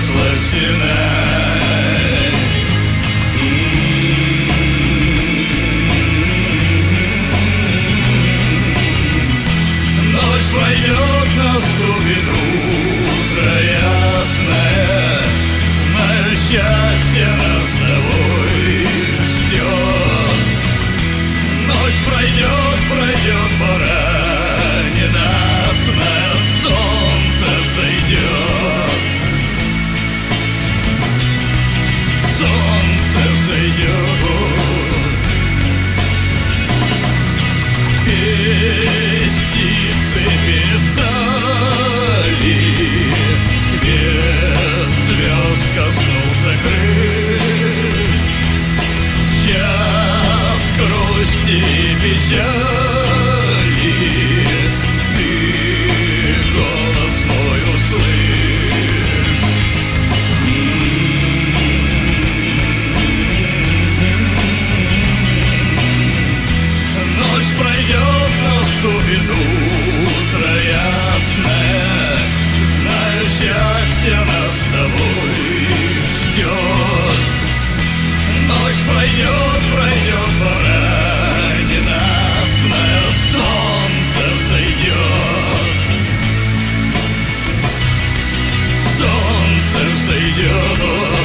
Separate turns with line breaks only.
выросла стена. Ночь пройдет, наступит утро ясное. Знаю, счастье нас с тобой ждет. Ночь пройдет, пройдет пора ненастная, солнце взойдет. Солнце взойдет. Петь птицы перестали, свет звезд коснулся крыль. Час грусти и печали, ты голос мой услышь. Ночь пройдет, наступит утро ясное. Знаю, счастье нас с тобой ждет. Ночь пройдет, пройдет пора ненастная, солнце взойдет. Солнце взойдет.